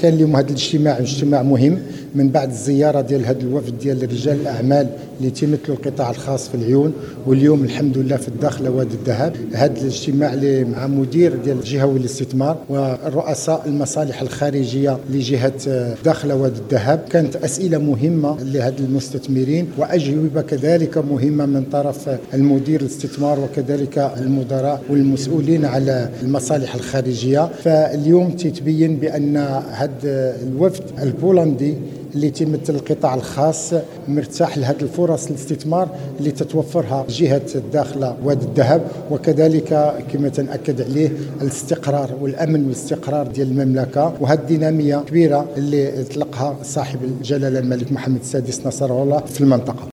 كان اليوم هذا اجتماع مهم من بعد الزياره ديال هذا الوفد ديال رجال الاعمال اللي تيمثلوا القطاع الخاص في العيون، واليوم الحمد لله في الداخله وادي الذهب. هذا الاجتماع اللي مع مدير ديال الجهه والاستثمار ورؤساء المصالح الخارجيه لجهه الداخله وادي الذهب، كانت اسئله مهمه لهذا المستثمرين واجوبه كذلك مهمه من طرف المدير الاستثمار وكذلك المدراء والمسؤولين على المصالح الخارجيه. فاليوم تتبين بان هذا الوفد البولندي اللي تمثل القطاع الخاص مرتاح لهذه الفرص الاستثمار اللي تتوفرها جهة الداخلة وادي الذهب، وكذلك كما تنأكد عليه الاستقرار والأمن والاستقرار ديال المملكة، وهذه الدينامية كبيرة اللي اطلقها صاحب الجلالة الملك محمد السادس نصره الله في المنطقة.